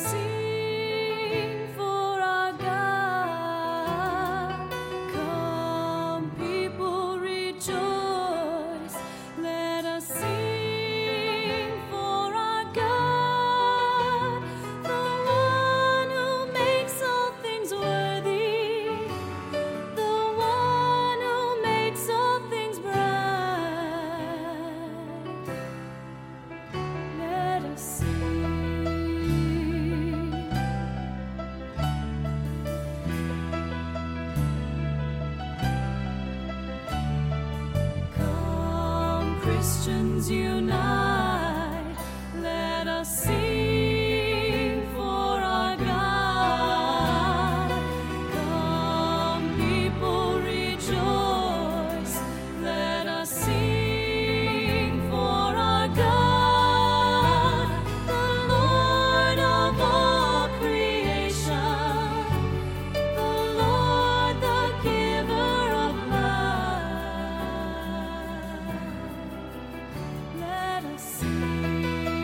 sing for our God. Come, people, rejoice. Let us sing for our God, the one who makes all things worthy, the one who makes all things bright. Let us sing. Come, Christians, unite. Let us sing for our God. Come, people, rejoice. Let us sing for our God, the Lord of all creation, the Lord, the giver of life. Let us sing.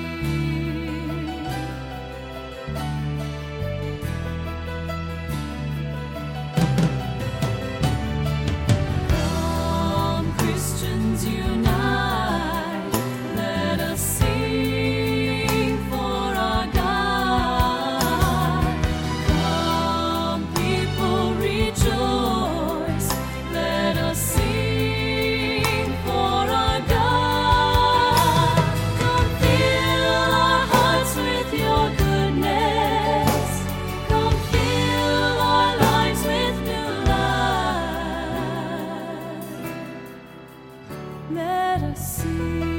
Come, Christians, unite. Let us sing for our God. Come, people, rejoice. Let us sing for our God. Come, fill our hearts with your goodness. Come, fill our lives with new life. Let us sing.